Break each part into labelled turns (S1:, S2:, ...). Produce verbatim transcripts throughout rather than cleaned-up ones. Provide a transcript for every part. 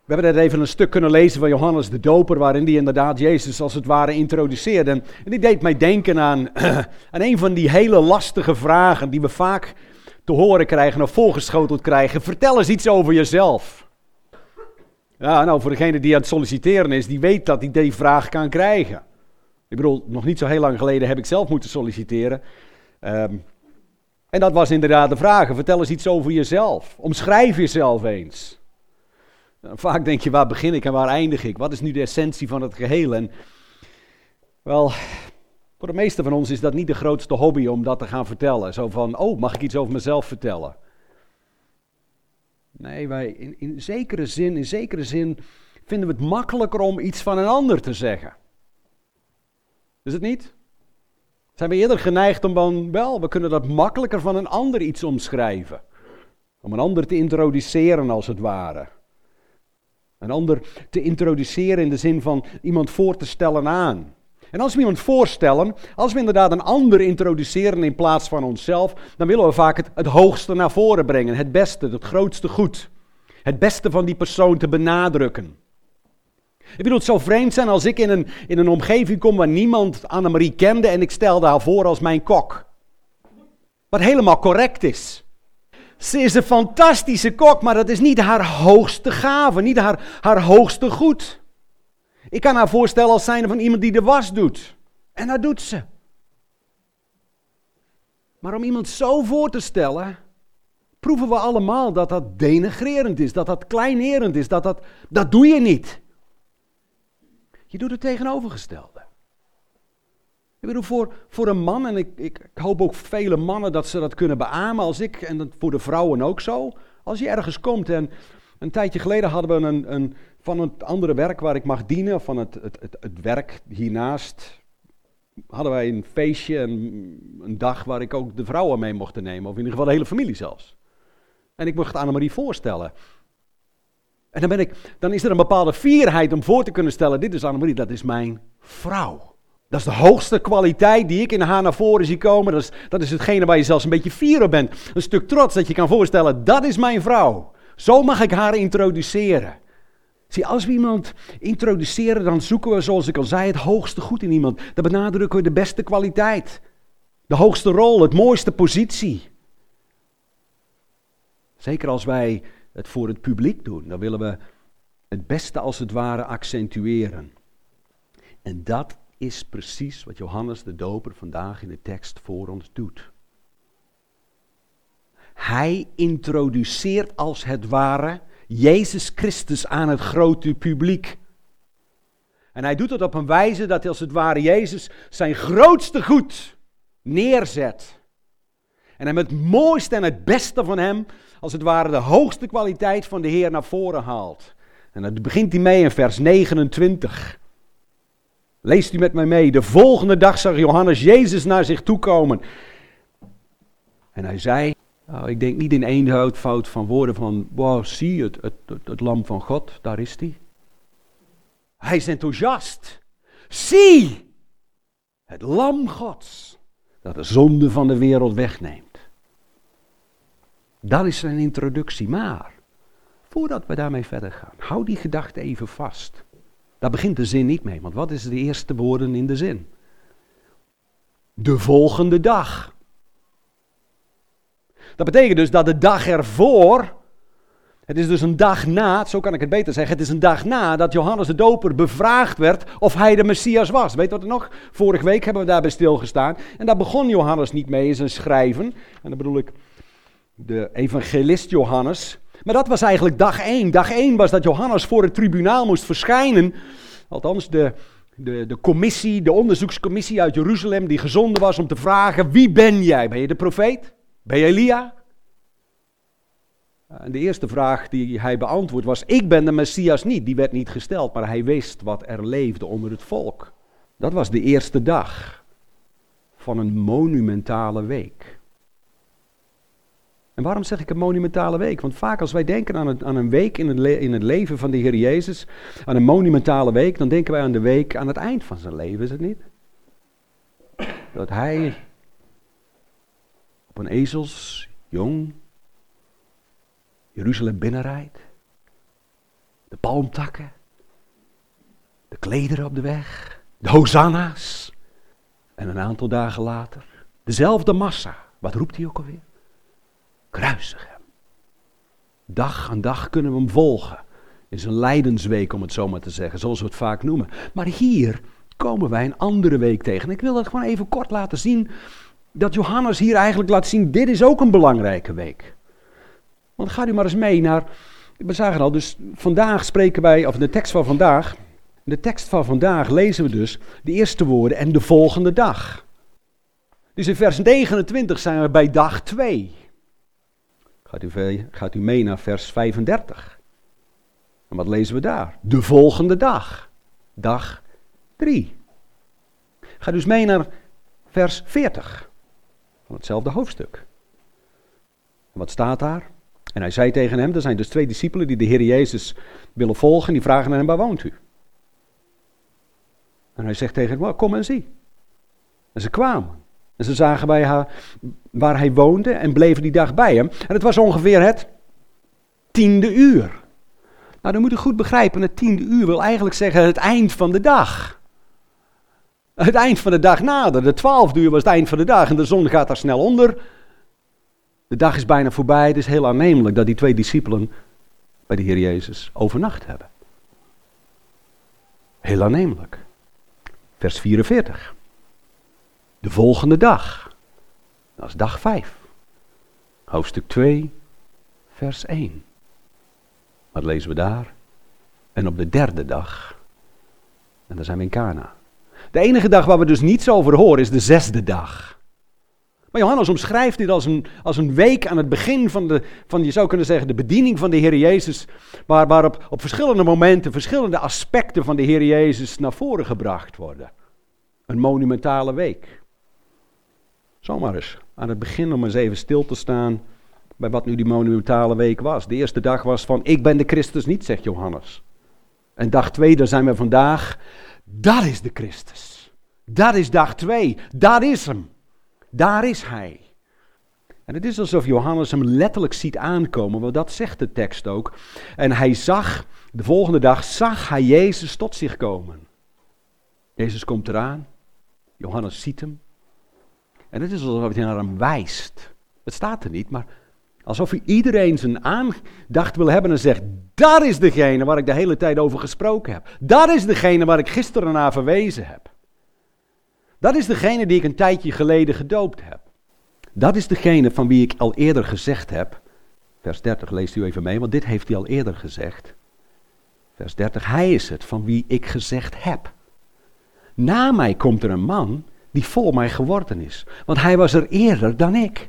S1: We hebben net even een stuk kunnen lezen van Johannes de Doper, waarin hij inderdaad Jezus als het ware introduceerde. En, en die deed mij denken aan, aan een van die hele lastige vragen die we vaak te horen krijgen of voorgeschoteld krijgen. Vertel eens iets over jezelf. Ja, nou, voor degene die aan het solliciteren is, die weet dat hij die vraag kan krijgen. Ik bedoel, nog niet zo heel lang geleden heb ik zelf moeten solliciteren. Um, en dat was inderdaad de vraag. Vertel eens iets over jezelf. Omschrijf jezelf eens. Vaak denk je, waar begin ik en waar eindig ik? Wat is nu de essentie van het geheel? En wel, voor de meeste van ons is dat niet de grootste hobby om dat te gaan vertellen. Zo van, oh, mag ik iets over mezelf vertellen? Nee, wij in, in zekere zin, in zekere zin vinden we het makkelijker om iets van een ander te zeggen. Is het niet? Zijn we eerder geneigd om dan, wel, we kunnen dat makkelijker van een ander iets omschrijven. Om een ander te introduceren als het ware. Een ander te introduceren in de zin van iemand voor te stellen aan. En als we iemand voorstellen, als we inderdaad een ander introduceren in plaats van onszelf, dan willen we vaak het, het hoogste naar voren brengen. Het beste, het grootste goed. Het beste van die persoon te benadrukken. Ik bedoel, het zou vreemd zijn als ik in een, in een omgeving kom waar niemand Annemarie kende en ik stelde haar voor als mijn kok. Wat helemaal correct is. Ze is een fantastische kok, maar dat is niet haar hoogste gave, niet haar, haar hoogste goed. Ik kan haar voorstellen als zijnde van iemand die de was doet. En dat doet ze. Maar om iemand zo voor te stellen, proeven we allemaal dat dat denigrerend is, dat dat kleinerend is, dat dat, dat doe je niet. Je doet het tegenovergestelde. Ik bedoel, voor, voor een man, en ik, ik, ik hoop ook vele mannen dat ze dat kunnen beamen als ik, en dat voor de vrouwen ook zo. Als je ergens komt en een tijdje geleden hadden we een, een van het andere werk waar ik mag dienen, van het, het, het, het werk hiernaast, hadden wij een feestje, een, een dag waar ik ook de vrouwen mee mocht nemen, of in ieder geval de hele familie zelfs. En ik mocht Annemarie voorstellen. En dan, ben ik, dan is er een bepaalde fierheid om voor te kunnen stellen, dit is Annemarie, dat is mijn vrouw. Dat is de hoogste kwaliteit die ik in haar naar voren zie komen. Dat is, dat is hetgene waar je zelfs een beetje fier op bent. Een stuk trots dat je kan voorstellen, dat is mijn vrouw. Zo mag ik haar introduceren. Zie, als we iemand introduceren, dan zoeken we, zoals ik al zei, het hoogste goed in iemand. Dan benadrukken we de beste kwaliteit. De hoogste rol, het mooiste positie. Zeker als wij het voor het publiek doen, dan willen we het beste als het ware accentueren. En dat is precies wat Johannes de Doper vandaag in de tekst voor ons doet. Hij introduceert als het ware Jezus Christus aan het grote publiek. En hij doet het op een wijze dat als het ware Jezus zijn grootste goed neerzet. En hem het mooiste en het beste van hem, als het ware de hoogste kwaliteit van de Heer naar voren haalt. En dat begint hij mee in vers negenentwintig. Leest u met mij mee. De volgende dag zag Johannes Jezus naar zich toe komen. En hij zei, nou, ik denk niet in eenvoud van woorden van, wow, zie het, het, het, het lam van God, daar is hij. Hij is enthousiast. Zie, het lam Gods, dat de zonde van de wereld wegneemt. Dat is zijn introductie, maar voordat we daarmee verder gaan, hou die gedachte even vast. Daar begint de zin niet mee, want wat is de eerste woorden in de zin? De volgende dag. Dat betekent dus dat de dag ervoor, het is dus een dag na, zo kan ik het beter zeggen, het is een dag na dat Johannes de Doper bevraagd werd of hij de Messias was. Weet wat er nog? Vorige week hebben we daarbij stilgestaan en daar begon Johannes niet mee in zijn schrijven. En dan bedoel ik de evangelist Johannes. Maar dat was eigenlijk dag één. Dag één was dat Johannes voor het tribunaal moest verschijnen. Althans, de, de, de commissie, de onderzoekscommissie uit Jeruzalem die gezonden was om te vragen, wie ben jij? Ben je de profeet? Ben je Elia? En de eerste vraag die hij beantwoord was, ik ben de Messias niet. Die werd niet gesteld, maar hij wist wat er leefde onder het volk. Dat was de eerste dag van een monumentale week. En waarom zeg ik een monumentale week? Want vaak als wij denken aan, het, aan een week in het, le- in het leven van de Heer Jezus, aan een monumentale week, dan denken wij aan de week aan het eind van zijn leven, is het niet? Dat hij op een ezels, jong, Jeruzalem binnenrijdt. De palmtakken. De klederen op de weg. De hosanna's. En een aantal dagen later, dezelfde massa. Wat roept hij ook alweer? Kruisig hem. Dag aan dag kunnen we hem volgen. In zijn lijdensweek, om het zo maar te zeggen, zoals we het vaak noemen. Maar hier komen wij een andere week tegen. En ik wil dat gewoon even kort laten zien, dat Johannes hier eigenlijk laat zien, dit is ook een belangrijke week. Want ga u maar eens mee naar, we zagen al, dus vandaag spreken wij, of de tekst van vandaag, de tekst van vandaag lezen we dus de eerste woorden en de volgende dag. Dus in vers negenentwintig zijn we bij dag twee. Gaat u, gaat u mee naar vers vijfendertig. En wat lezen we daar? De volgende dag. Dag drie. Ga dus mee naar vers veertig. Van hetzelfde hoofdstuk. En wat staat daar? En hij zei tegen hem, er zijn dus twee discipelen die de Heer Jezus willen volgen. Die vragen aan hem, waar woont u? En hij zegt tegen hem, kom en zie. En ze kwamen. En ze zagen bij haar waar hij woonde en bleven die dag bij hem. En het was ongeveer het tiende uur. Nou, dan moet u goed begrijpen, het tiende uur wil eigenlijk zeggen het eind van de dag. Het eind van de dag nader. De twaalfde uur was het eind van de dag en de zon gaat daar snel onder. De dag is bijna voorbij. Het is heel aannemelijk dat die twee discipelen bij de Heer Jezus overnacht hebben. Heel aannemelijk. Vers vierenveertig. De volgende dag. Dat is dag vijf. Hoofdstuk twee, vers één. Wat lezen we daar? En op de derde dag. En dan zijn we in Kana. De enige dag waar we dus niets over horen is de zesde dag. Maar Johannes omschrijft dit als een, als een week aan het begin van, de, van, je zou kunnen zeggen, de bediening van de Heer Jezus. Waar, waarop op verschillende momenten, verschillende aspecten van de Heer Jezus naar voren gebracht worden. Een monumentale week. Zomaar eens aan het begin om eens even stil te staan bij wat nu die monumentale week was. De eerste dag was van, ik ben de Christus niet, zegt Johannes. En dag twee, daar zijn we vandaag. Dat is de Christus. Dat is dag twee. Dat is hem. Daar is hij. En het is alsof Johannes hem letterlijk ziet aankomen, want dat zegt de tekst ook. En hij zag, de volgende dag zag hij Jezus tot zich komen. Jezus komt eraan. Johannes ziet hem. En het is alsof hij naar hem wijst. Het staat er niet, maar alsof hij iedereen zijn aandacht wil hebben en zegt, dat is degene waar ik de hele tijd over gesproken heb. Dat is degene waar ik gisteren naar verwezen heb. Dat is degene die ik een tijdje geleden gedoopt heb. Dat is degene van wie ik al eerder gezegd heb. Vers dertig, leest u even mee, want dit heeft hij al eerder gezegd. Vers dertig, hij is het van wie ik gezegd heb. Na mij komt er een man die voor mij geworden is. Want hij was er eerder dan ik.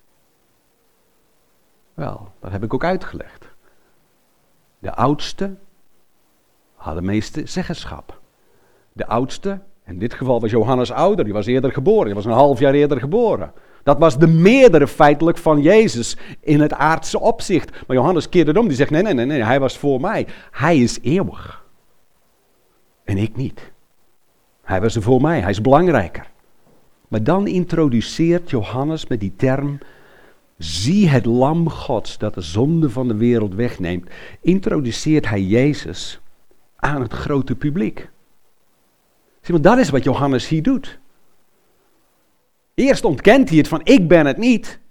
S1: Wel, dat heb ik ook uitgelegd. De oudste had de meeste zeggenschap. De oudste, in dit geval was Johannes ouder, die was eerder geboren. Die was een half jaar eerder geboren. Dat was de meerdere feitelijk van Jezus in het aardse opzicht. Maar Johannes keerde het om, die zegt nee, nee, nee, nee, hij was voor mij. Hij is eeuwig. En ik niet. Hij was er voor mij, hij is belangrijker. Maar dan introduceert Johannes met die term, zie het lam Gods dat de zonde van de wereld wegneemt. Introduceert hij Jezus aan het grote publiek. Zie, want dat is wat Johannes hier doet. Eerst ontkent hij het van, ik ben het niet.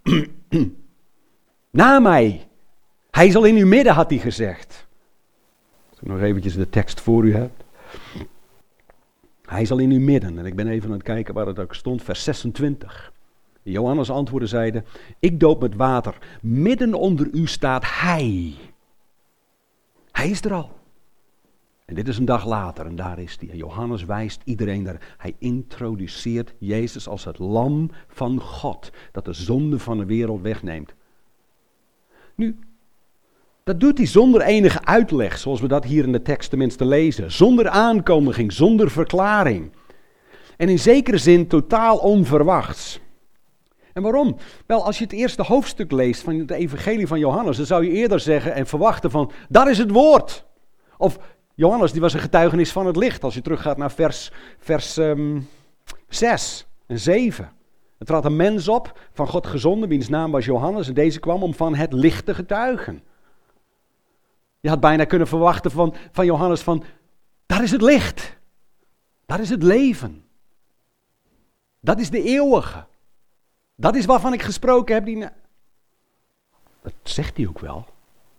S1: Na mij. Hij zal in uw midden, had hij gezegd. Als ik nog eventjes de tekst voor u heb. Hij zal in uw midden. En ik ben even aan het kijken waar het ook stond. Vers zesentwintig. Johannes antwoordde zeide, ik doop met water. Midden onder u staat hij. Hij is er al. En dit is een dag later en daar is hij. En Johannes wijst iedereen daar. Hij introduceert Jezus als het lam van God. Dat de zonde van de wereld wegneemt. Nu, dat doet hij zonder enige uitleg. Zoals we dat hier in de tekst tenminste lezen. Zonder aankondiging, zonder verklaring. En in zekere zin totaal onverwachts. En waarom? Wel, als je het eerste hoofdstuk leest van het evangelie van Johannes, dan zou je eerder zeggen en verwachten van, dat is het woord. Of Johannes, die was een getuigenis van het licht. Als je teruggaat naar vers, vers um, zes en zeven. Er trad een mens op, van God gezonden, wiens naam was Johannes. En deze kwam om van het licht te getuigen. Je had bijna kunnen verwachten van, van Johannes van, daar is het licht. Daar is het leven. Dat is de eeuwige. Dat is waarvan ik gesproken heb. Die na- dat zegt hij ook wel.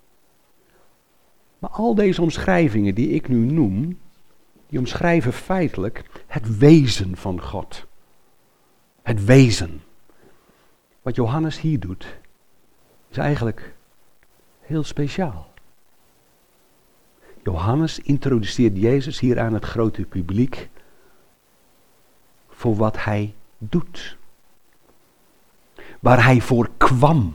S1: Maar al deze omschrijvingen die ik nu noem, die omschrijven feitelijk het wezen van God. Het wezen. Wat Johannes hier doet, is eigenlijk heel speciaal. Johannes introduceert Jezus hier aan het grote publiek voor wat hij doet. Waar hij voor kwam.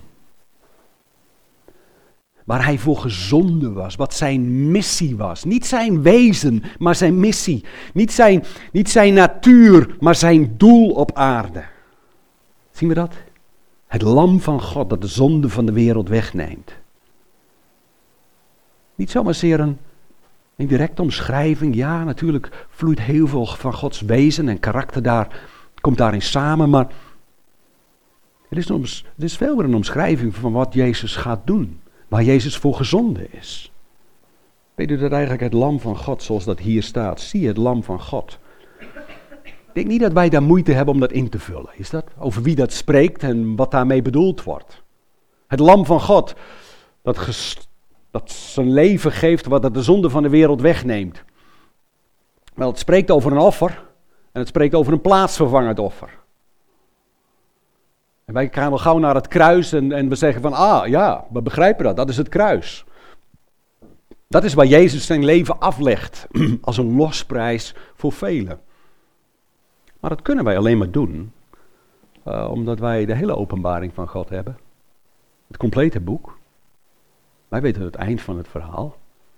S1: Waar hij voor gezonden was, wat zijn missie was. Niet zijn wezen, maar zijn missie. Niet zijn, niet zijn natuur, maar zijn doel op aarde. Zien we dat? Het lam van God dat de zonde van de wereld wegneemt. Niet zomaar zeer een, een directe omschrijving. Ja, natuurlijk vloeit heel veel van Gods wezen en karakter daar, komt daarin samen. Maar het is, een, het is veel meer een omschrijving van wat Jezus gaat doen. Waar Jezus voor gezonden is. Weet u dat eigenlijk het lam van God, zoals dat hier staat, zie je het lam van God. Ik denk niet dat wij daar moeite hebben om dat in te vullen. Is dat? Over wie dat spreekt en wat daarmee bedoeld wordt. Het lam van God, dat, ges, dat zijn leven geeft, wat dat de zonde van de wereld wegneemt. Wel, het spreekt over een offer en het spreekt over een plaatsvervangend offer. En wij gaan al gauw naar het kruis en, en we zeggen van, ah ja, we begrijpen dat, dat is het kruis. Dat is waar Jezus zijn leven aflegt, als een losprijs voor velen. Maar dat kunnen wij alleen maar doen, uh, omdat wij de hele openbaring van God hebben. Het complete boek. Wij weten het eind van het verhaal.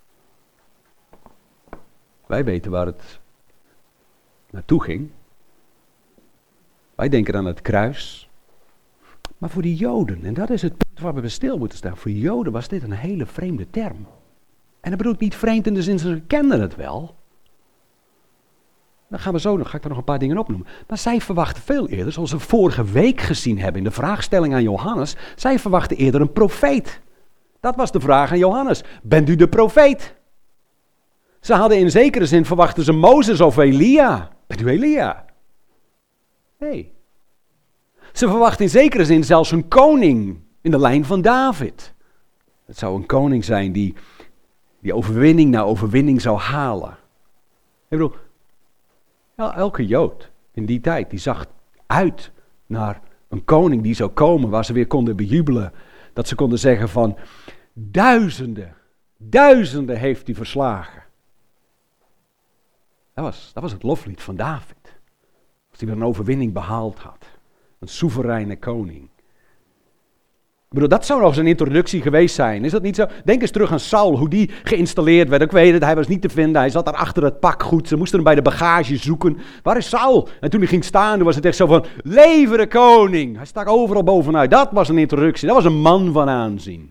S1: Wij weten waar het naartoe ging. Wij denken aan het kruis. Maar voor die Joden, en dat is het punt waar we bij stil moeten staan. Voor Joden was dit een hele vreemde term. En dat bedoel ik niet vreemd in de zin, ze kenden het wel. Dan gaan we zo, dan ga ik er nog een paar dingen opnoemen. Maar zij verwachten veel eerder, zoals we vorige week gezien hebben in de vraagstelling aan Johannes. Zij verwachten eerder een profeet. Dat was de vraag aan Johannes. Bent u de profeet? Ze hadden in zekere zin verwachten ze Mozes of Elia. Bent u Elia? Nee. Ze verwachten in zekere zin zelfs een koning in de lijn van David. Het zou een koning zijn die, die overwinning na overwinning zou halen. Ik bedoel, elke Jood in die tijd die zag uit naar een koning die zou komen waar ze weer konden bejubelen. Dat ze konden zeggen van, duizenden, duizenden heeft hij verslagen. Dat was, dat was het loflied van David. Als hij weer een overwinning behaald had. Een soevereine koning. Ik bedoel, dat zou nog eens een introductie geweest zijn. Is dat niet zo? Denk eens terug aan Saul, hoe die geïnstalleerd werd. Ik weet het, hij was niet te vinden. Hij zat daar achter het pakgoed. Ze moesten hem bij de bagage zoeken. Waar is Saul? En toen hij ging staan, was het echt zo van, leven de koning. Hij stak overal bovenuit. Dat was een introductie. Dat was een man van aanzien.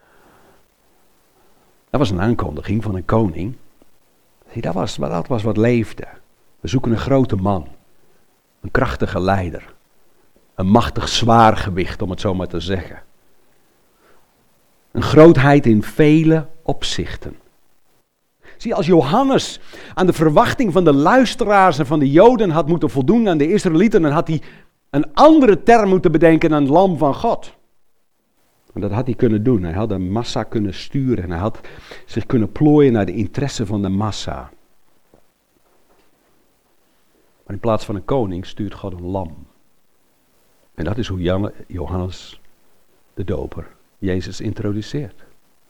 S1: Dat was een aankondiging van een koning. Zie, dat was, dat was wat leefde. We zoeken een grote man. Een krachtige leider. Een machtig zwaargewicht, om het zo maar te zeggen. Een grootheid in vele opzichten. Zie, als Johannes aan de verwachting van de luisteraars en van de Joden had moeten voldoen, aan de Israëlieten, dan had hij een andere term moeten bedenken dan het lam van God. En dat had hij kunnen doen. Hij had een massa kunnen sturen en hij had zich kunnen plooien naar de interesse van de massa. Maar in plaats van een koning stuurt God een lam. En dat is hoe Johannes de Doper Jezus introduceert.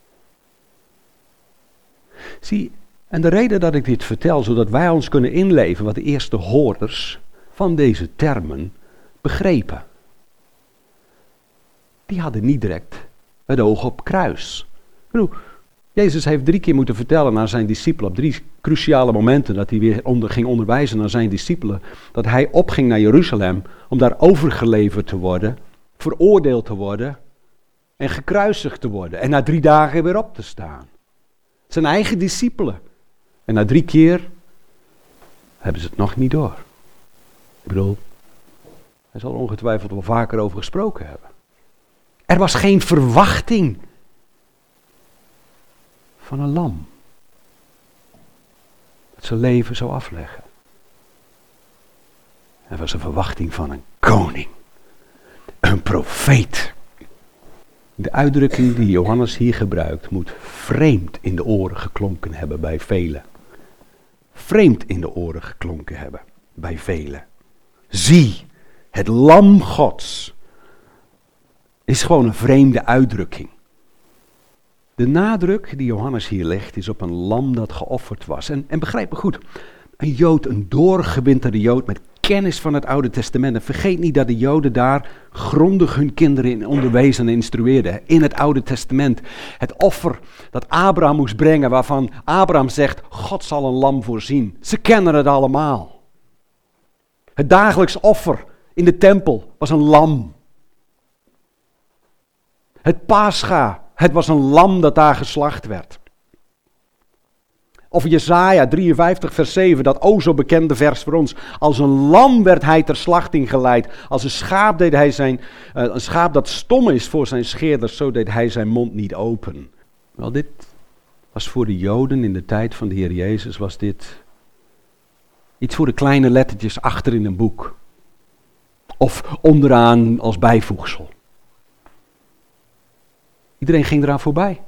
S1: Zie, en de reden dat ik dit vertel, zodat wij ons kunnen inleven wat de eerste hoorders van deze termen begrepen. Die hadden niet direct het oog op kruis. Ik bedoel, Jezus heeft drie keer moeten vertellen aan zijn discipelen, op drie cruciale momenten, dat hij weer onder, ging onderwijzen aan zijn discipelen, dat hij opging naar Jeruzalem om daar overgeleverd te worden, veroordeeld te worden en gekruisigd te worden. En na drie dagen weer op te staan. Zijn eigen discipelen. En na drie keer hebben ze het nog niet door. Ik bedoel, hij zal er ongetwijfeld wel vaker over gesproken hebben. Er was geen verwachting van een lam. Dat zijn leven zou afleggen. Er was een verwachting van een koning. Een profeet. De uitdrukking die Johannes hier gebruikt moet vreemd in de oren geklonken hebben bij velen. Vreemd in de oren geklonken hebben bij velen. Zie, het lam Gods. Is gewoon een vreemde uitdrukking. De nadruk die Johannes hier legt is op een lam dat geofferd was. En, en begrijp me goed, een Jood, een doorgewinterde Jood met kennis van het Oude Testament. En vergeet niet dat de Joden daar grondig hun kinderen in onderwezen en instrueerden. In het Oude Testament. Het offer dat Abraham moest brengen, waarvan Abraham zegt, God zal een lam voorzien. Ze kennen het allemaal. Het dagelijks offer in de tempel was een lam. Het Pascha, het was een lam dat daar geslacht werd. Of Jesaja drieënvijftig vers zeven, dat o zo bekende vers voor ons. Als een lam werd hij ter slachting geleid. Als een schaap deed hij zijn, uh, een schaap dat stom is voor zijn scheerders, zo deed hij zijn mond niet open. Wel, dit was voor de Joden in de tijd van de Heer Jezus, was dit iets voor de kleine lettertjes achter in een boek. Of onderaan als bijvoegsel. Iedereen ging eraan voorbij.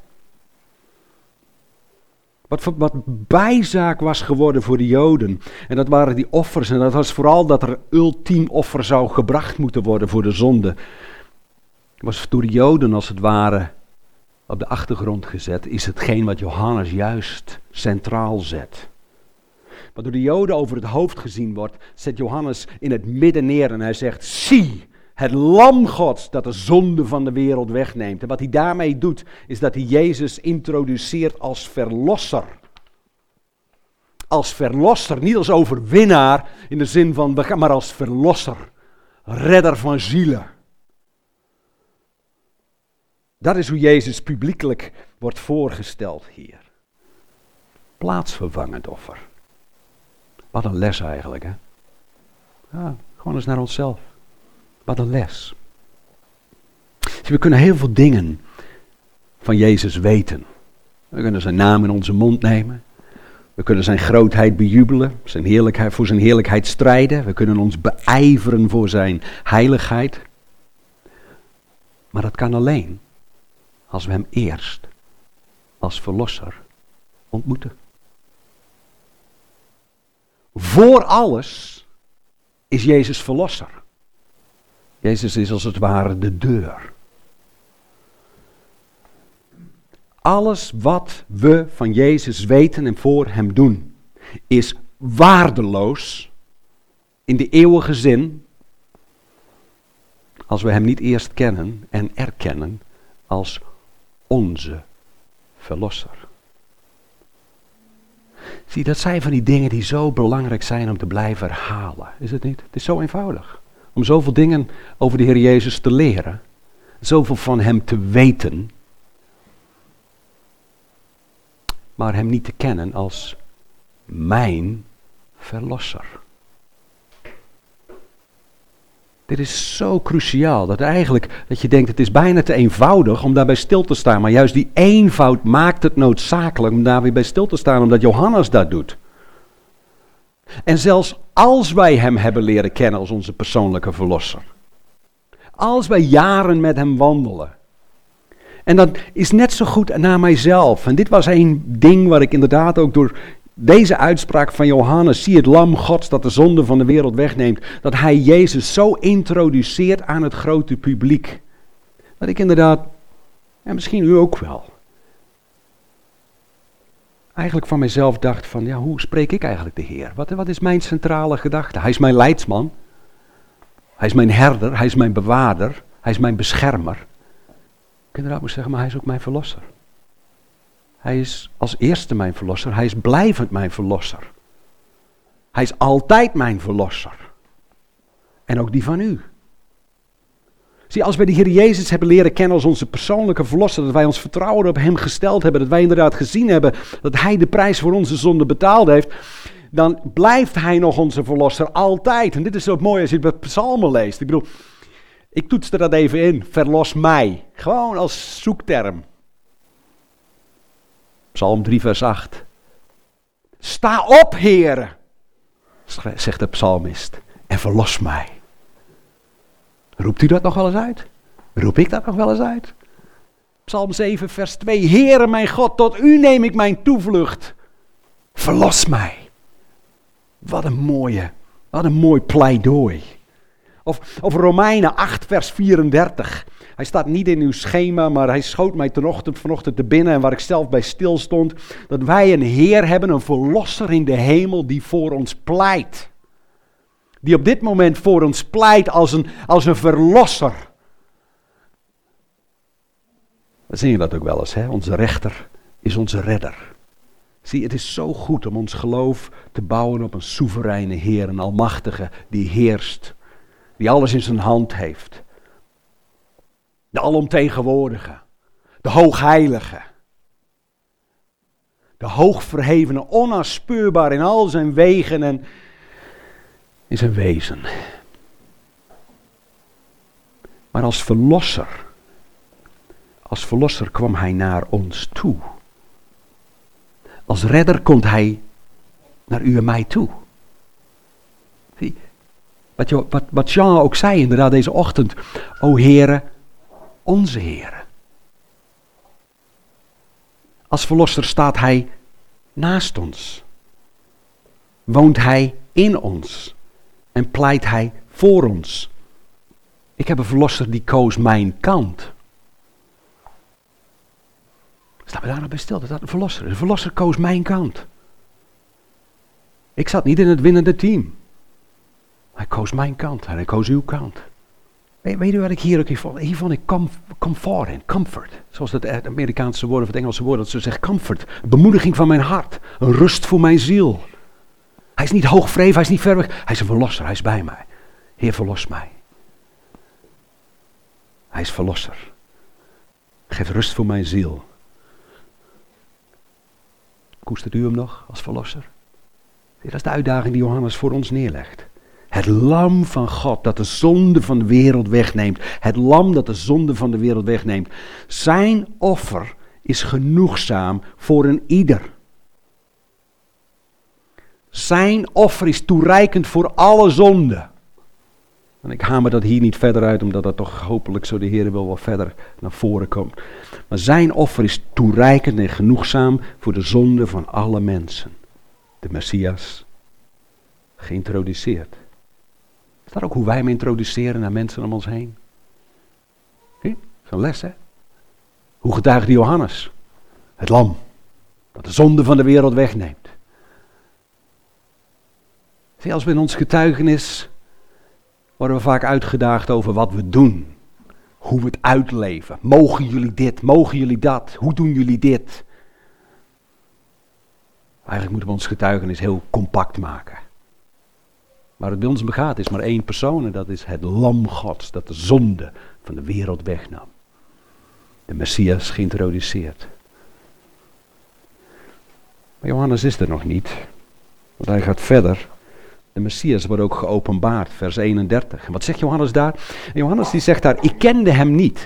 S1: Wat, wat bijzaak was geworden voor de Joden. En dat waren die offers. En dat was vooral dat er ultiem offer zou gebracht moeten worden voor de zonde. Het was door de Joden als het ware op de achtergrond gezet. Is hetgeen wat Johannes juist centraal zet. Wat door de Joden over het hoofd gezien wordt, zet Johannes in het midden neer. En hij zegt, zie, het lam Gods dat de zonde van de wereld wegneemt. En wat hij daarmee doet, is dat hij Jezus introduceert als verlosser. Als verlosser, niet als overwinnaar in de zin van, maar als verlosser. Redder van zielen. Dat is hoe Jezus publiekelijk wordt voorgesteld hier. Plaatsvervangend offer. Wat een les eigenlijk, hè? Ja, gewoon eens naar onszelf. Wat een les. We kunnen heel veel dingen van Jezus weten. We kunnen zijn naam in onze mond nemen. We kunnen zijn grootheid bejubelen, zijn heerlijkheid, voor zijn heerlijkheid strijden. We kunnen ons beijveren voor zijn heiligheid. Maar dat kan alleen als we hem eerst als verlosser ontmoeten. Voor alles is Jezus verlosser. Jezus is als het ware de deur. Alles wat we van Jezus weten en voor hem doen, is waardeloos in de eeuwige zin, als we hem niet eerst kennen en erkennen als onze verlosser. Zie, dat zijn van die dingen die zo belangrijk zijn om te blijven herhalen. Is het niet? Het is zo eenvoudig. Om zoveel dingen over de Heer Jezus te leren. Zoveel van hem te weten. Maar hem niet te kennen als mijn verlosser. Dit is zo cruciaal dat eigenlijk, dat je denkt het is bijna te eenvoudig om daarbij stil te staan. Maar juist die eenvoud maakt het noodzakelijk om daar weer bij stil te staan, omdat Johannes dat doet. En zelfs als wij hem hebben leren kennen als onze persoonlijke verlosser. Als wij jaren met hem wandelen. En dat is net zo goed naar mijzelf. En dit was een ding waar ik inderdaad ook door deze uitspraak van Johannes, zie het lam Gods dat de zonde van de wereld wegneemt, dat hij Jezus zo introduceert aan het grote publiek. Dat ik inderdaad, en misschien u ook wel, eigenlijk van mezelf dacht van, ja, hoe spreek ik eigenlijk de Heer? Wat, wat is mijn centrale gedachte? Hij is mijn leidsman. Hij is mijn herder. Hij is mijn bewaarder. Hij is mijn beschermer. Ik inderdaad moet zeggen, maar hij is ook mijn verlosser. Hij is als eerste mijn verlosser. Hij is blijvend mijn verlosser. Hij is altijd mijn verlosser. En ook die van u. Zie, als wij de Heer Jezus hebben leren kennen als onze persoonlijke verlosser, dat wij ons vertrouwen op hem gesteld hebben, dat wij inderdaad gezien hebben dat hij de prijs voor onze zonde betaald heeft, dan blijft hij nog onze verlosser altijd. En dit is zo mooi als je het bij psalmen leest. Ik bedoel, ik toetste dat even in. Verlos mij. Gewoon als zoekterm. Psalm drie vers acht. Sta op, Heere, zegt de psalmist, en verlos mij. Roept u dat nog wel eens uit? Roep ik dat nog wel eens uit? Psalm zeven vers twee. Heere mijn God, tot u neem ik mijn toevlucht. Verlos mij. Wat een mooie, wat een mooi pleidooi. Of, of Romeinen acht vers vierendertig. Hij staat niet in uw schema, maar hij schoot mij vanochtend, vanochtend te binnen en waar ik zelf bij stil stond. Dat wij een Heer hebben, een verlosser in de hemel die voor ons pleit. Die op dit moment voor ons pleit als een, als een verlosser. We zingen dat ook wel eens, hè? Onze rechter is onze redder. Zie, het is zo goed om ons geloof te bouwen op een soevereine Heer, een almachtige die heerst. Die alles in zijn hand heeft. De alomtegenwoordige. De hoogheilige. De hoogverhevene, onnaspeurbaar in al zijn wegen en in zijn wezen. Maar als verlosser, als verlosser kwam hij naar ons toe. Als redder komt hij naar u en mij toe. Zie, wat, je, wat, wat Jean ook zei inderdaad deze ochtend. O Heere, onze Heere. Als verlosser staat hij naast ons. Woont hij in ons. En pleit hij voor ons. Ik heb een verlosser die koos mijn kant. Staan we daar nog bij stil? Dat dat een verlosser is. Een verlosser koos mijn kant. Ik zat niet in het winnende team. Hij koos mijn kant en hij koos uw kant. Weet, weet u wat ik hier ook hier vond? Hier vond ik com, comfort in, comfort. Zoals het, het Amerikaanse woord of het Engelse woord dat ze zegt, comfort. Een bemoediging van mijn hart. Een rust voor mijn ziel. Hij is niet hoogvreven, hij is niet ver weg. Hij is een verlosser, hij is bij mij. Heer, verlos mij. Hij is verlosser. Geef rust voor mijn ziel. Koestert u hem nog als verlosser? Dat is de uitdaging die Johannes voor ons neerlegt. Het lam van God dat de zonde van de wereld wegneemt. Het lam dat de zonde van de wereld wegneemt. Zijn offer is genoegzaam voor een ieder. Zijn offer is toereikend voor alle zonden. En ik hamer dat hier niet verder uit, omdat dat toch hopelijk zo de Heer wil wat verder naar voren komt. Maar zijn offer is toereikend en genoegzaam voor de zonde van alle mensen. De Messias, geïntroduceerd. Is dat ook hoe wij hem introduceren naar mensen om ons heen? Zie? Zo'n les, hè? Hoe getuigde Johannes? Het lam, dat de zonde van de wereld wegneemt. Zie, als we in ons getuigenis worden we vaak uitgedaagd over wat we doen. Hoe we het uitleven. Mogen jullie dit? Mogen jullie dat? Hoe doen jullie dit? Eigenlijk moeten we ons getuigenis heel compact maken. Waar het bij ons begaat is maar één persoon en dat is het lam Gods dat de zonde van de wereld wegnam. De Messias geïntroduceerd. Maar Johannes is er nog niet, want hij gaat verder. De Messias wordt ook geopenbaard, vers eenendertig. En wat zegt Johannes daar? Johannes die zegt daar, ik kende hem niet.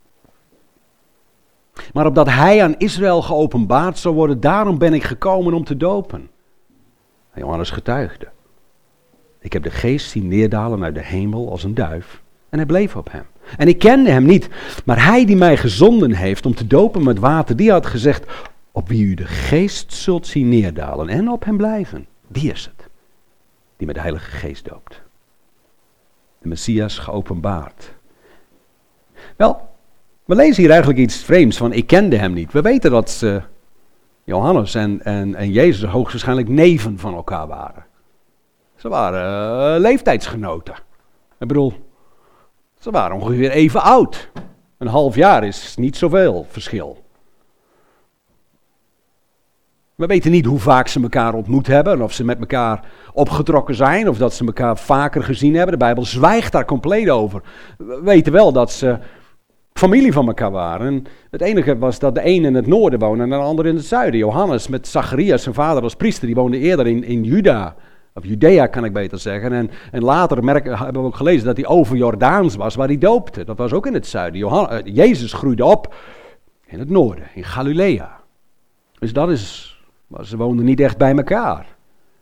S1: Maar opdat hij aan Israël geopenbaard zou worden, daarom ben ik gekomen om te dopen. En Johannes getuigde. Ik heb de geest zien neerdalen uit de hemel als een duif. En hij bleef op hem. En ik kende hem niet. Maar hij die mij gezonden heeft om te dopen met water, die had gezegd, op wie u de geest zult zien neerdalen en op hem blijven. Die is het. Die met de Heilige Geest doopt. De Messias geopenbaard. Wel, we lezen hier eigenlijk iets vreemds van ik kende hem niet. We weten dat uh, Johannes en, en, en Jezus hoogstwaarschijnlijk neven van elkaar waren. Ze waren uh, leeftijdsgenoten. Ik bedoel, ze waren ongeveer even oud. Een half jaar is niet zoveel verschil. We weten niet hoe vaak ze elkaar ontmoet hebben, en of ze met elkaar opgetrokken zijn, of dat ze elkaar vaker gezien hebben. De Bijbel zwijgt daar compleet over. We weten wel dat ze familie van elkaar waren. En het enige was dat de een in het noorden woonde en de ander in het zuiden. Johannes met Zacharias, zijn vader als priester, die woonde eerder in, in Juda. Of Judea kan ik beter zeggen. En, en later merken, hebben we ook gelezen dat hij over Jordaans was, waar hij doopte. Dat was ook in het zuiden. Johannes, Jezus groeide op in het noorden, in Galilea. Dus dat is, maar ze woonden niet echt bij elkaar.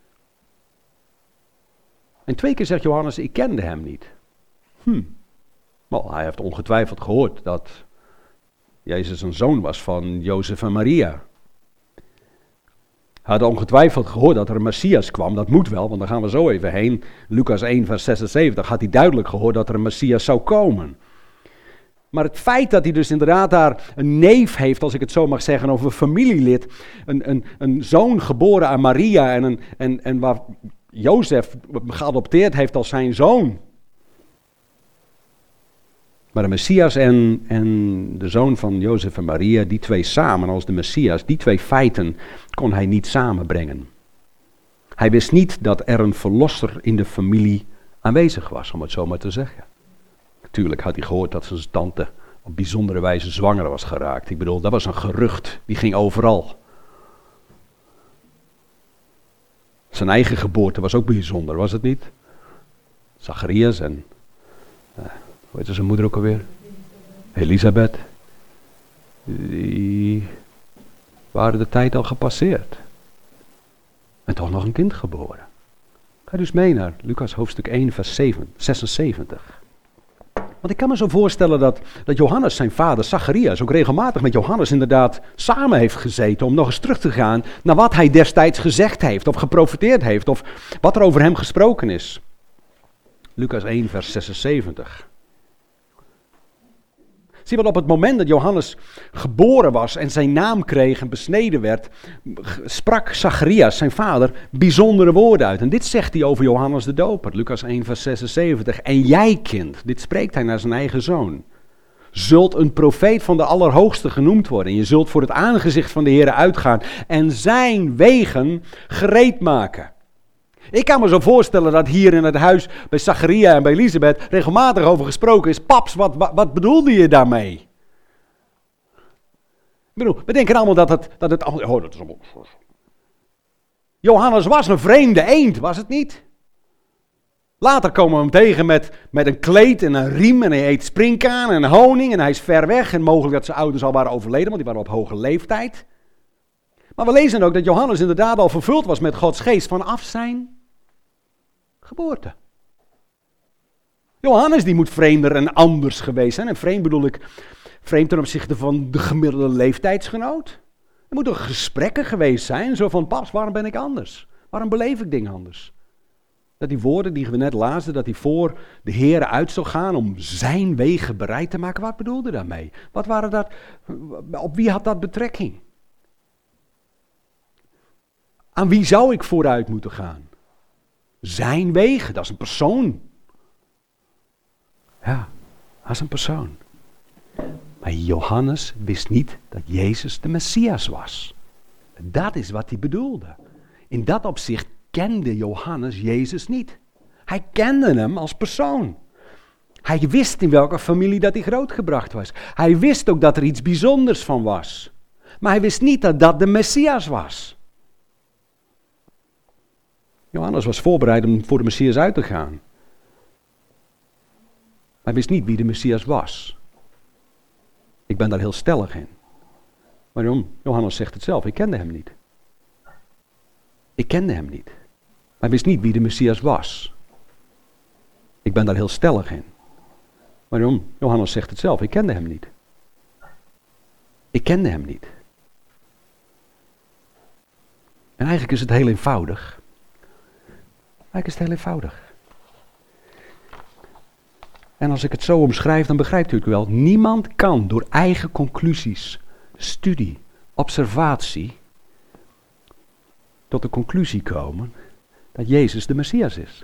S1: En twee keer zegt Johannes, ik kende hem niet. Hm. Wel, hij heeft ongetwijfeld gehoord dat Jezus een zoon was van Jozef en Maria. Hij had ongetwijfeld gehoord dat er een Messias kwam. Dat moet wel, want daar gaan we zo even heen. Lucas één vers zesenzeventig had hij duidelijk gehoord dat er een Messias zou komen. Maar het feit dat hij dus inderdaad daar een neef heeft, als ik het zo mag zeggen, of een familielid. Een, een, een zoon geboren aan Maria en, een, en, en waar Jozef geadopteerd heeft als zijn zoon. Maar de Messias en, en de zoon van Jozef en Maria, die twee samen als de Messias, die twee feiten kon hij niet samenbrengen. Hij wist niet dat er een verlosser in de familie aanwezig was, om het zo maar te zeggen. Natuurlijk had hij gehoord dat zijn tante op bijzondere wijze zwanger was geraakt. Ik bedoel, dat was een gerucht, die ging overal. Zijn eigen geboorte was ook bijzonder, was het niet? Zacharias en... Uh, Hoe heet zijn moeder ook alweer? Elisabeth. Die waren de tijd al gepasseerd. En toch nog een kind geboren. Ga dus mee naar Lucas hoofdstuk één vers zesenzeventig. Want ik kan me zo voorstellen dat, dat Johannes, zijn vader Zacharias, ook regelmatig met Johannes inderdaad samen heeft gezeten om nog eens terug te gaan naar wat hij destijds gezegd heeft of geprofeteerd heeft of wat er over hem gesproken is. Lucas één vers zesenzeventig. Zie, want op het moment dat Johannes geboren was en zijn naam kreeg en besneden werd, sprak Zacharias, zijn vader, bijzondere woorden uit. En dit zegt hij over Johannes de Doper, Lucas één vers zesenzeventig. En jij, kind, dit spreekt hij naar zijn eigen zoon, zult een profeet van de Allerhoogste genoemd worden. En je zult voor het aangezicht van de Heere uitgaan en zijn wegen gereed maken. Ik kan me zo voorstellen dat hier in het huis bij Zacharia en bij Elisabeth regelmatig over gesproken is. Paps, wat, wat, wat bedoelde je daarmee? Ik bedoel, we denken allemaal dat het... Dat het oh, dat is allemaal... Johannes was een vreemde eend, was het niet? Later komen we hem tegen met, met een kleed en een riem en hij eet sprinkhaan en honing en hij is ver weg. En mogelijk dat zijn ouders al waren overleden, want die waren op hoge leeftijd. Maar we lezen ook dat Johannes inderdaad al vervuld was met Gods geest vanaf zijn geboorte. Johannes die moet vreemder en anders geweest zijn. En vreemd bedoel ik vreemd ten opzichte van de gemiddelde leeftijdsgenoot. Er moeten gesprekken geweest zijn, zo van, paps, waarom ben ik anders? Waarom beleef ik dingen anders? Dat die woorden die we net lazen, dat hij voor de Heere uit zou gaan om zijn wegen bereid te maken. Wat bedoelde daarmee? Wat waren dat? Op wie had dat betrekking? Aan wie zou ik vooruit moeten gaan? Zijn wegen, dat is een persoon. Ja, dat is een persoon. Maar Johannes wist niet dat Jezus de Messias was. Dat is wat hij bedoelde. In dat opzicht kende Johannes Jezus niet. Hij kende hem als persoon. Hij wist in welke familie dat hij grootgebracht was. Hij wist ook dat er iets bijzonders van was. Maar hij wist niet dat dat de Messias was. Johannes was voorbereid om voor de Messias uit te gaan. Hij wist niet wie de Messias was. Ik ben daar heel stellig in. Waarom? Johannes zegt het zelf, ik kende hem niet. Ik kende hem niet. Hij wist niet wie de Messias was. Ik ben daar heel stellig in. Waarom? Johannes zegt het zelf, ik kende hem niet. Ik kende hem niet. En eigenlijk is het heel eenvoudig. Eigenlijk is het heel eenvoudig. En als ik het zo omschrijf, dan begrijpt u het wel. Niemand kan door eigen conclusies, studie, observatie, tot de conclusie komen dat Jezus de Messias is.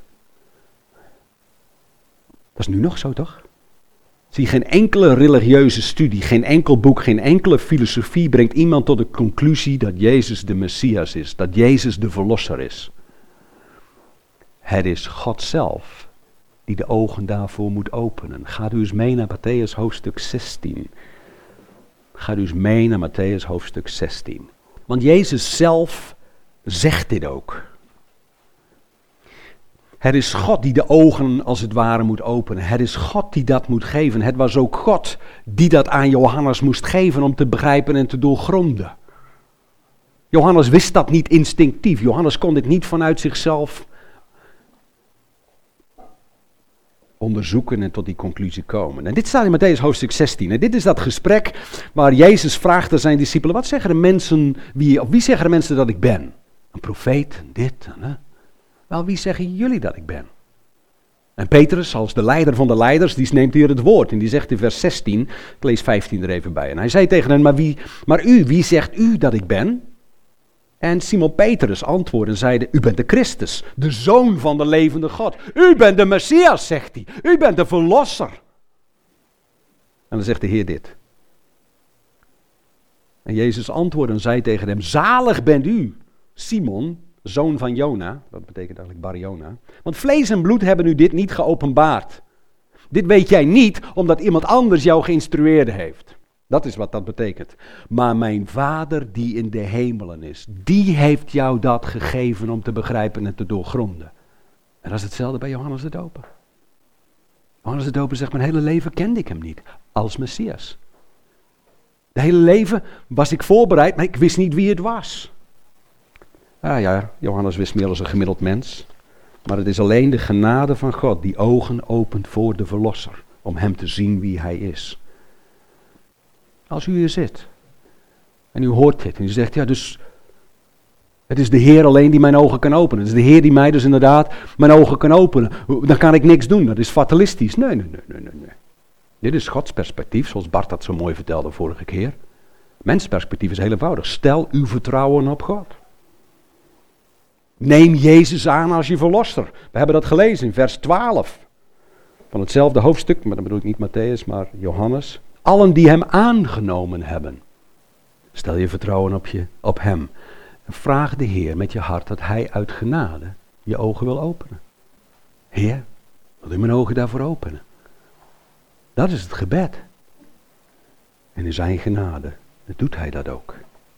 S1: Dat is nu nog zo, toch? Zie, geen enkele religieuze studie, geen enkel boek, geen enkele filosofie brengt iemand tot de conclusie dat Jezus de Messias is, dat Jezus de Verlosser is. Het is God zelf die de ogen daarvoor moet openen. Gaat u eens mee naar Mattheüs hoofdstuk zestien. Gaat u eens mee naar Mattheüs hoofdstuk zestien. Want Jezus zelf zegt dit ook. Het is God die de ogen als het ware moet openen. Het is God die dat moet geven. Het was ook God die dat aan Johannes moest geven om te begrijpen en te doorgronden. Johannes wist dat niet instinctief. Johannes kon dit niet vanuit zichzelf onderzoeken en tot die conclusie komen. En dit staat in Mattheüs hoofdstuk zestien. En dit is dat gesprek waar Jezus vraagt aan zijn discipelen: wat zeggen de mensen, wie, of wie zeggen de mensen dat ik ben? Een profeet, dit en hè? Wel, wie zeggen jullie dat ik ben? En Petrus, als de leider van de leiders, die neemt hier het woord. En die zegt in vers zestien, ik lees vijftien er even bij. En hij zei tegen hen, maar, wie, maar u, wie zegt u dat ik ben? En Simon Petrus antwoordde en zeide, u bent de Christus, de Zoon van de levende God. U bent de Messias, zegt hij. U bent de Verlosser. En dan zegt de Heer dit. En Jezus antwoordde en zei tegen hem, zalig bent u, Simon, zoon van Jona. Dat betekent eigenlijk Bar-Jona. Want vlees en bloed hebben u dit niet geopenbaard. Dit weet jij niet, omdat iemand anders jou geïnstrueerd heeft. Dat is wat dat betekent. Maar mijn Vader die in de hemelen is, die heeft jou dat gegeven om te begrijpen en te doorgronden. En dat is hetzelfde bij Johannes de Doper. Johannes de Doper zegt, mijn hele leven kende ik hem niet als Messias. Het hele leven was ik voorbereid, maar ik wist niet wie het was. Ah ja, Johannes wist meer als een gemiddeld mens. Maar het is alleen de genade van God die ogen opent voor de Verlosser. Om hem te zien wie hij is. Als u hier zit. En u hoort dit. En u zegt, ja dus. Het is de Heer alleen die mijn ogen kan openen. Het is de Heer die mij dus inderdaad mijn ogen kan openen. Dan kan ik niks doen. Dat is fatalistisch. Nee, nee, nee, nee, nee. Dit is Gods perspectief. Zoals Bart dat zo mooi vertelde vorige keer. Mens perspectief is heel eenvoudig. Stel uw vertrouwen op God. Neem Jezus aan als je verlosser. We hebben dat gelezen in vers twaalf. Van hetzelfde hoofdstuk, maar dan bedoel ik niet Matthäus, maar Johannes. Allen die hem aangenomen hebben. Stel je vertrouwen op, je, op hem. En vraag de Heer met je hart dat hij uit genade je ogen wil openen. Heer, wil u mijn ogen daarvoor openen? Dat is het gebed. En in zijn genade doet hij dat ook.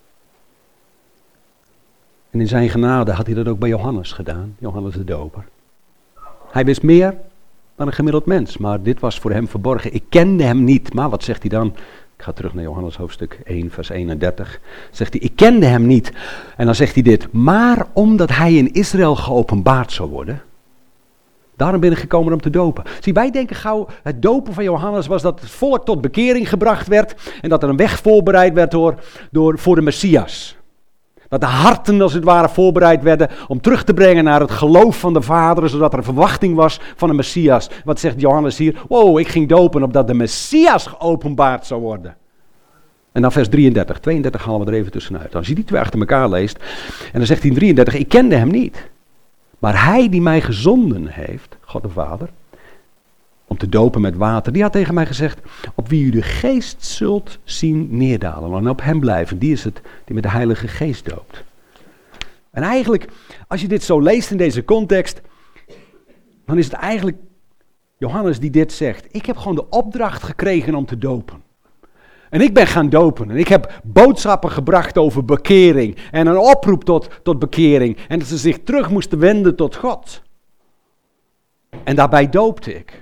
S1: En in zijn genade had hij dat ook bij Johannes gedaan, Johannes de Doper. Hij wist meer dan een gemiddeld mens, maar dit was voor hem verborgen. Ik kende hem niet, maar wat zegt hij dan? Ik ga terug naar Johannes hoofdstuk één, vers eenendertig. Zegt hij, ik kende hem niet. En dan zegt hij dit, maar omdat hij in Israël geopenbaard zou worden, daarom ben ik gekomen om te dopen. Zie, wij denken gauw, het dopen van Johannes was dat het volk tot bekering gebracht werd en dat er een weg voorbereid werd door, door, voor de Messias. Dat de harten als het ware voorbereid werden om terug te brengen naar het geloof van de vaderen, zodat er een verwachting was van een Messias. Wat zegt Johannes hier? Wow, ik ging dopen opdat de Messias geopenbaard zou worden. En dan vers drieëndertig, tweeëndertig halen we er even tussenuit. Als je die twee achter elkaar leest, en dan zegt hij in drieëndertig, ik kende hem niet. Maar hij die mij gezonden heeft, God de Vader, om te dopen met water, die had tegen mij gezegd, op wie u de geest zult zien neerdalen. En op hem blijven, die is het die met de Heilige Geest doopt. En eigenlijk, als je dit zo leest in deze context, dan is het eigenlijk Johannes die dit zegt. Ik heb gewoon de opdracht gekregen om te dopen. En ik ben gaan dopen. En ik heb boodschappen gebracht over bekering. En een oproep tot, tot bekering. En dat ze zich terug moesten wenden tot God. En daarbij doopte ik.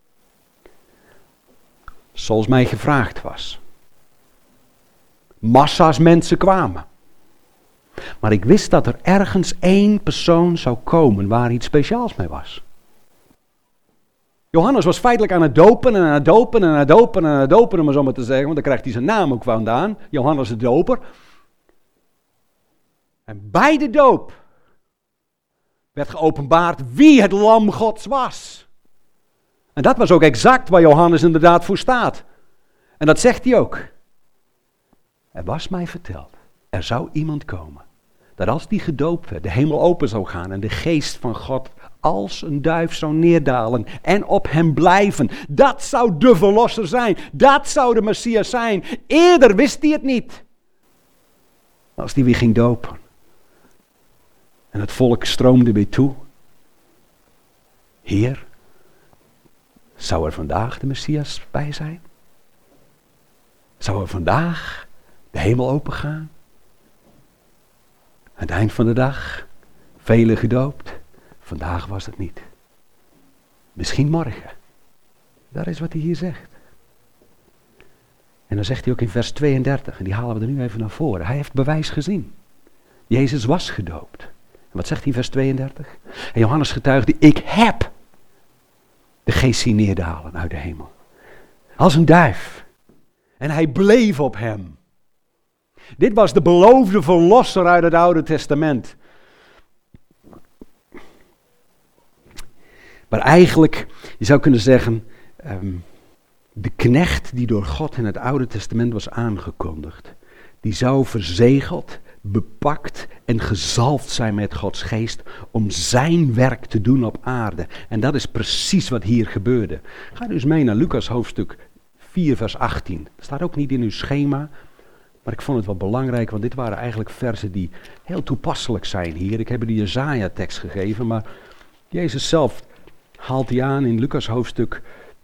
S1: Zoals mij gevraagd was. Massa's mensen kwamen. Maar ik wist dat er ergens één persoon zou komen waar iets speciaals mee was. Johannes was feitelijk aan het dopen en aan het dopen en aan het dopen en aan het dopen, om het zo maar te zeggen. Want dan krijgt hij zijn naam ook vandaan. Johannes de Doper. En bij de doop werd geopenbaard wie het lam Gods was. En dat was ook exact waar Johannes inderdaad voor staat. En dat zegt hij ook. Er was mij verteld, er zou iemand komen, dat als die gedoopt werd, de hemel open zou gaan en de geest van God als een duif zou neerdalen en op hem blijven. Dat zou de verlosser zijn. Dat zou de Messias zijn. Eerder wist hij het niet. Als die weer ging dopen. En het volk stroomde weer toe. Heer, zou er vandaag de Messias bij zijn? Zou er vandaag de hemel open gaan? Aan het eind van de dag, velen gedoopt. Vandaag was het niet. Misschien morgen. Dat is wat hij hier zegt. En dan zegt hij ook in vers tweeëndertig, en die halen we er nu even naar voren. Hij heeft bewijs gezien. Jezus was gedoopt. En wat zegt hij in vers tweeëndertig? En Johannes getuigde, ik heb de geest zien neerdalen uit de hemel. Als een duif. En hij bleef op hem. Dit was de beloofde verlosser uit het Oude Testament. Maar eigenlijk, je zou kunnen zeggen, um, de knecht die door God in het Oude Testament was aangekondigd, die zou verzegeld, bepakt en gezalfd zijn met Gods geest om zijn werk te doen op aarde. En dat is precies wat hier gebeurde. Ga dus mee naar Lucas hoofdstuk vier vers achttien. Dat staat ook niet in uw schema, maar ik vond het wel belangrijk, want dit waren eigenlijk versen die heel toepasselijk zijn hier. Ik heb u de Jesaja tekst gegeven, maar Jezus zelf haalt die aan in Lucas hoofdstuk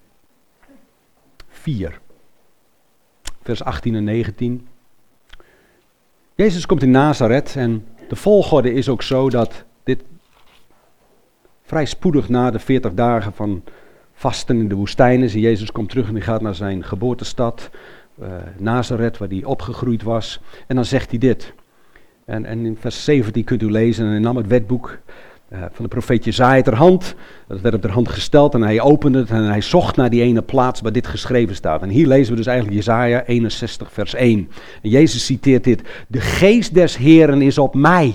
S1: vier, vers achttien en negentien. Jezus komt in Nazareth en de volgorde is ook zo dat dit vrij spoedig na de veertig dagen van vasten in de woestijn is. En Jezus komt terug en hij gaat naar zijn geboortestad, uh, Nazareth, waar hij opgegroeid was. En dan zegt hij dit. En, en in vers zeventien kunt u lezen, en hij nam het wetboek uh, van de profeet Jesaja ter hand. Dat werd op ter hand gesteld en hij opende het en hij zocht naar die ene plaats waar dit geschreven staat. En hier lezen we dus eigenlijk Jesaja eenenzestig vers één. En Jezus citeert dit. De geest des Heeren is op mij.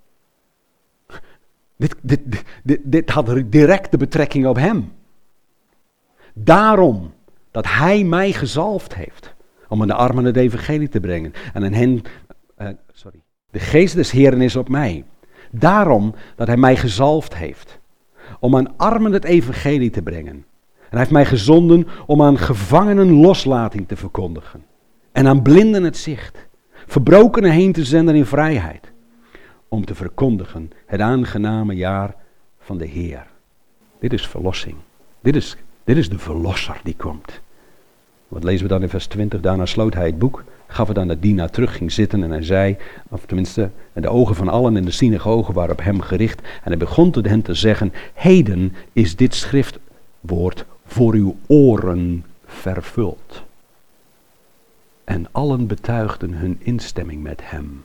S1: Dit, dit, dit, dit had direct de betrekking op hem. Daarom dat hij mij gezalfd heeft om aan de armen het evangelie te brengen. En aan hen, uh, sorry. De geest des Heeren is op mij. Daarom dat hij mij gezalfd heeft om aan armen het evangelie te brengen. En hij heeft mij gezonden om aan gevangenen loslating te verkondigen. En aan blinden het zicht. Verbrokenen heen te zenden in vrijheid. Om te verkondigen het aangename jaar van de Heer. Dit is verlossing. Dit is, dit is de verlosser die komt. Wat lezen we dan in vers twintig? Daarna sloot hij het boek, gaf het aan de dienaar terug, ging zitten en hij zei, of tenminste, en de ogen van allen in de synagoge waren op hem gericht. En hij begon tot hen te zeggen, heden is dit schriftwoord voor uw oren vervuld. En allen betuigden hun instemming met hem.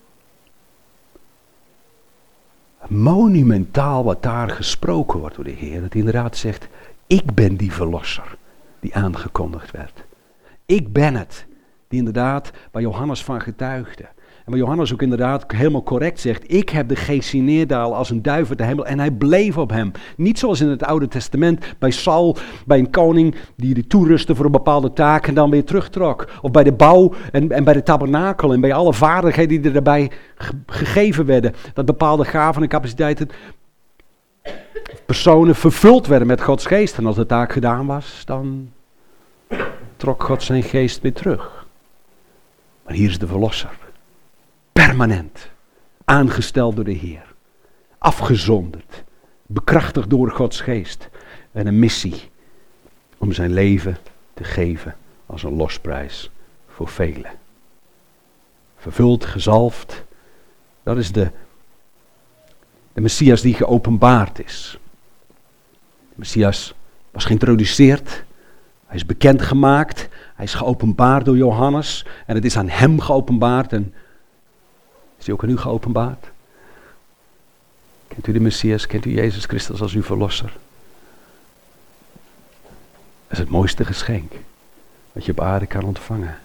S1: Monumentaal wat daar gesproken wordt door de Heer. Dat hij inderdaad zegt, ik ben die verlosser die aangekondigd werd. Ik ben het die inderdaad waar Johannes van getuigde. En waar Johannes ook inderdaad helemaal correct zegt, ik heb de geest zien neerdalen als een duif uit de hemel en hij bleef op hem. Niet zoals in het Oude Testament bij Saul, bij een koning die die toerustte voor een bepaalde taak en dan weer terugtrok. Of bij de bouw en, en bij de tabernakel en bij alle vaardigheden die er daarbij ge- gegeven werden. Dat bepaalde gaven en capaciteiten, personen vervuld werden met Gods geest. En als de taak gedaan was, dan trok God zijn geest weer terug. Maar hier is de verlosser. Permanent. Aangesteld door de Heer. Afgezonderd. Bekrachtigd door Gods geest. En een missie. Om zijn leven te geven als een losprijs voor velen. Vervuld, gezalfd. Dat is de, de Messias die geopenbaard is. De Messias was geïntroduceerd. Hij is bekendgemaakt. Hij is geopenbaard door Johannes. En het is aan hem geopenbaard. En is hij ook aan u geopenbaard? Kent u de Messias? Kent u Jezus Christus als uw verlosser? Dat is het mooiste geschenk wat je op aarde kan ontvangen.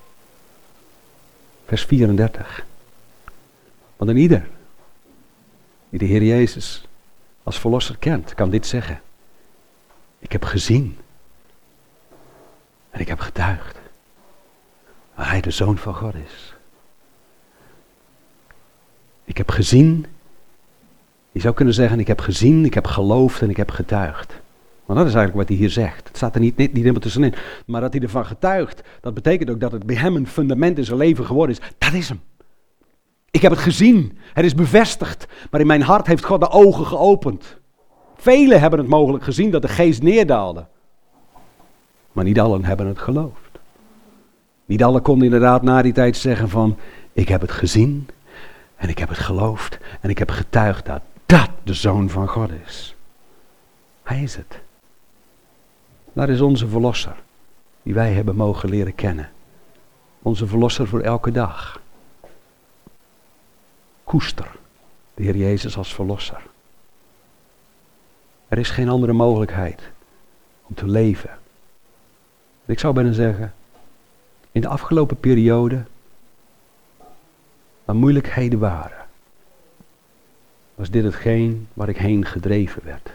S1: Vers vierendertig. Want een ieder die de Heer Jezus als verlosser kent, kan dit zeggen. Ik heb gezien en ik heb getuigd dat hij de Zoon van God is. Ik heb gezien, je zou kunnen zeggen, ik heb gezien, ik heb geloofd en ik heb getuigd. Want dat is eigenlijk wat hij hier zegt. Het staat er niet, niet, niet helemaal tussenin. Maar dat hij ervan getuigt, dat betekent ook dat het bij hem een fundament in zijn leven geworden is. Dat is hem. Ik heb het gezien, het is bevestigd, maar in mijn hart heeft God de ogen geopend. Velen hebben het mogelijk gezien dat de geest neerdaalde. Maar niet allen hebben het geloofd. Niet allen konden inderdaad na die tijd zeggen van, ik heb het gezien en ik heb het geloofd en ik heb getuigd dat dat de Zoon van God is. Hij is het. Dat is onze verlosser, die wij hebben mogen leren kennen. Onze verlosser voor elke dag. koester de Heer Jezus als verlosser. Er is geen andere mogelijkheid om te leven. Ik zou bijna zeggen, in de afgelopen periode, waar moeilijkheden waren, was dit hetgeen waar ik heen gedreven werd.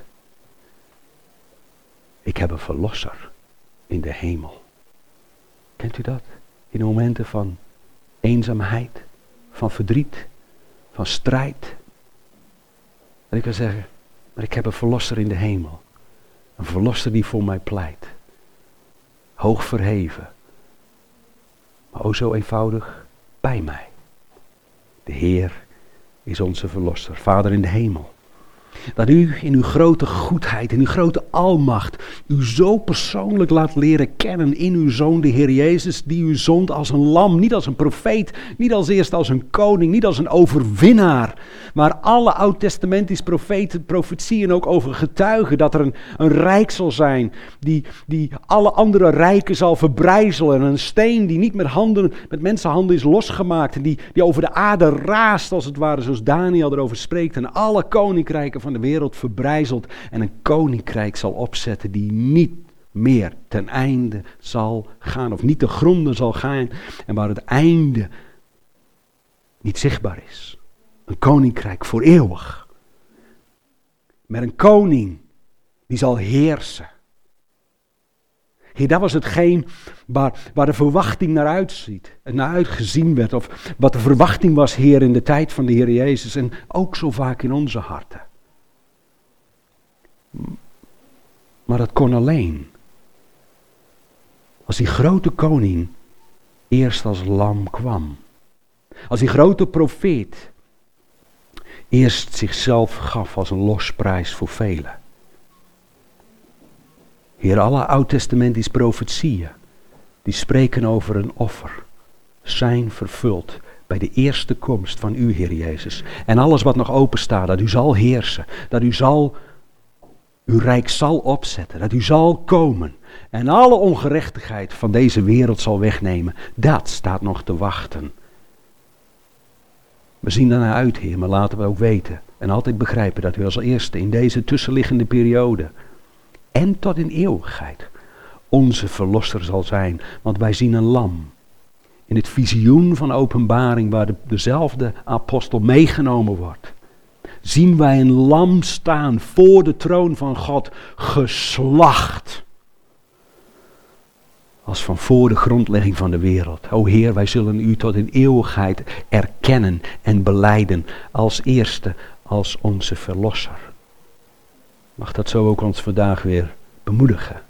S1: Ik heb een verlosser in de hemel. Kent u dat? In de momenten van eenzaamheid, van verdriet, van strijd. En ik kan zeggen, maar ik heb een verlosser in de hemel. Een verlosser die voor mij pleit. Hoog verheven. Maar o zo eenvoudig bij mij. De Heer is onze verlosser. Vader in de hemel. Dat u in uw grote goedheid, in uw grote almacht, u zo persoonlijk laat leren kennen in uw Zoon, de Heer Jezus, die u zond als een lam, niet als een profeet, niet als eerst als een koning, niet als een overwinnaar, waar alle oud-testamentische profeten, profetieën ook over getuigen, dat er een, een rijk zal zijn, die, die alle andere rijken zal verbrijzelen, een steen die niet met handen, met mensenhanden is losgemaakt, en die, die over de aarde raast, als het ware, zoals Daniel erover spreekt, en alle koninkrijken van de wereld verbrijzelt en een koninkrijk zal opzetten die niet meer ten einde zal gaan of niet te gronden zal gaan en waar het einde niet zichtbaar is. Een koninkrijk voor eeuwig. Met een koning die zal heersen. Heer, dat was hetgeen waar, waar de verwachting naar uitziet, naar uitgezien werd, of wat de verwachting was, Heer, in de tijd van de Heer Jezus en ook zo vaak in onze harten. Maar dat kon alleen als die grote koning eerst als lam kwam. Als die grote profeet eerst zichzelf gaf als een losprijs voor velen. Heer, alle oud-testamentische profetieën die spreken over een offer zijn vervuld bij de eerste komst van u, Heer Jezus. En alles wat nog open staat, dat u zal heersen, dat u zal uw rijk zal opzetten, dat u zal komen en alle ongerechtigheid van deze wereld zal wegnemen. Dat staat nog te wachten. We zien daarnaar uit, Heer, maar laten we ook weten en altijd begrijpen dat u als eerste in deze tussenliggende periode en tot in eeuwigheid onze verlosser zal zijn. Want wij zien een lam in het visioen van Openbaring waar de, dezelfde apostel meegenomen wordt. Zien wij een lam staan voor de troon van God, geslacht. Als van voor de grondlegging van de wereld. O Heer, wij zullen u tot in eeuwigheid erkennen en belijden als eerste, als onze verlosser. Mag dat zo ook ons vandaag weer bemoedigen.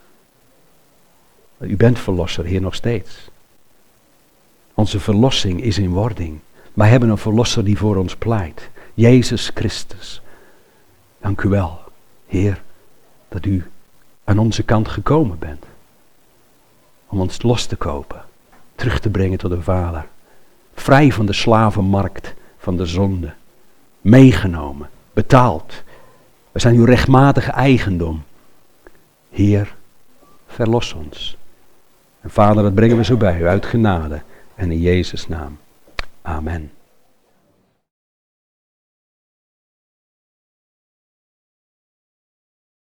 S1: U bent verlosser, Heer, nog steeds. Onze verlossing is in wording. Wij hebben een verlosser die voor ons pleit. Jezus Christus. Dank u wel, Heer, dat u aan onze kant gekomen bent. Om ons los te kopen. Terug te brengen tot de Vader. Vrij van de slavenmarkt van de zonde. Meegenomen. Betaald. We zijn uw rechtmatige eigendom. Heer, verlos ons. En Vader, dat brengen we zo bij u uit genade. En in Jezus' naam. Amen.